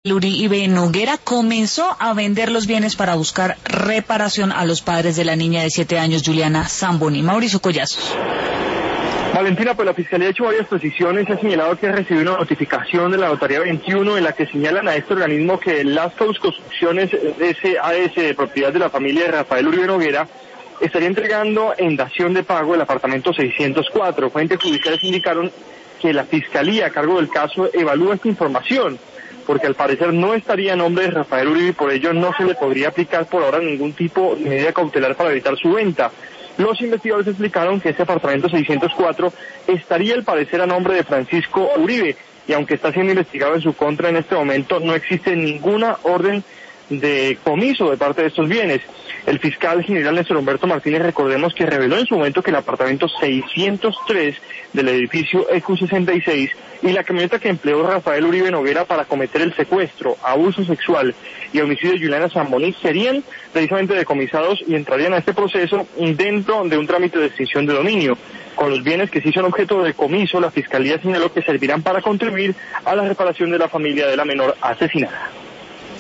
Uribe Noguera comenzó a vender los bienes para buscar reparación a los padres de la niña de 7 años, Juliana Zamboni. Mauricio Collazos. Valentina, pues la Fiscalía ha hecho varias precisiones y ha señalado que ha recibido una notificación de la Notaría 21 en la que señalan a este organismo que las construcciones SAS de propiedad de la familia de Rafael Uribe Noguera estaría entregando en dación de pago el apartamento 604. Fuentes judiciales indicaron que la Fiscalía a cargo del caso evalúa esta información, porque al parecer no estaría a nombre de Rafael Uribe y por ello no se le podría aplicar por ahora ningún tipo de medida cautelar para evitar su venta. Los investigadores explicaron que este apartamento 604 estaría al parecer a nombre de Francisco Uribe y aunque está siendo investigado en su contra en este momento no existe ninguna orden de comiso de parte de estos bienes. El fiscal general Néstor Humberto Martínez, recordemos que reveló en su momento que el apartamento 603 del edificio EQ66 y la camioneta que empleó Rafael Uribe Noguera para cometer el secuestro, abuso sexual y homicidio de Juliana Zamboni serían precisamente decomisados y entrarían a este proceso dentro de un trámite de extinción de dominio. Con los bienes que sí son objeto de decomiso, la Fiscalía señaló que servirán para contribuir a la reparación de la familia de la menor asesinada.